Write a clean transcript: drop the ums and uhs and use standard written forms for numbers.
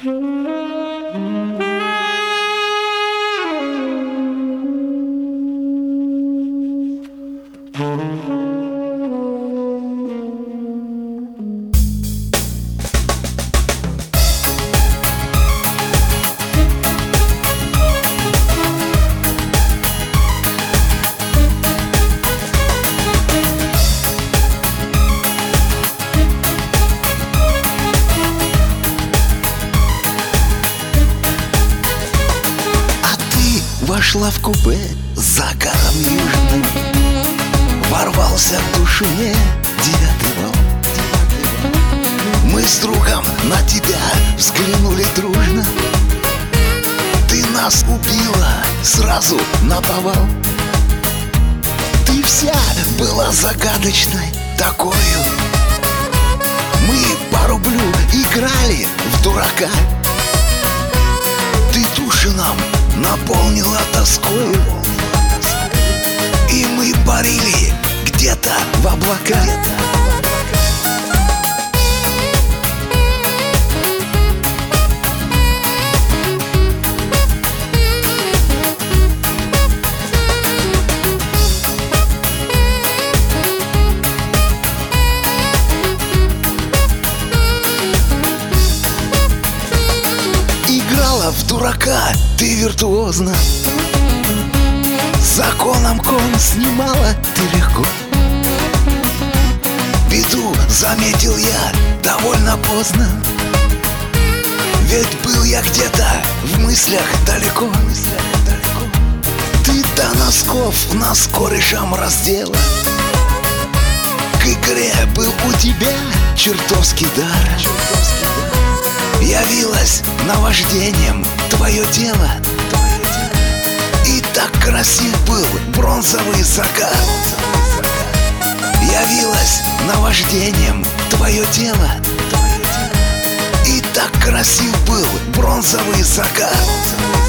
Вошла в купе с загаром южным, ворвался в душу мне девятый вал. Мы с другом на тебя взглянули дружно. Ты нас убила сразу наповал. Ты вся была загадочной такою. Мы по рублю играли в дурака. Ты души нам наполнила тоскою, и мы парили где-то в облаках. Играла в дурака ты виртуозно, законом кон снимала ты легко. Беду заметил я довольно поздно, ведь был я где-то в мыслях далеко. Ты до носков нас корешам раздела. К игре был у тебя чертовский дар. Явилось наваждением твое тело, и так красив был бронзовый закат. Явилось наваждением твое тело, и так красив был бронзовый закат.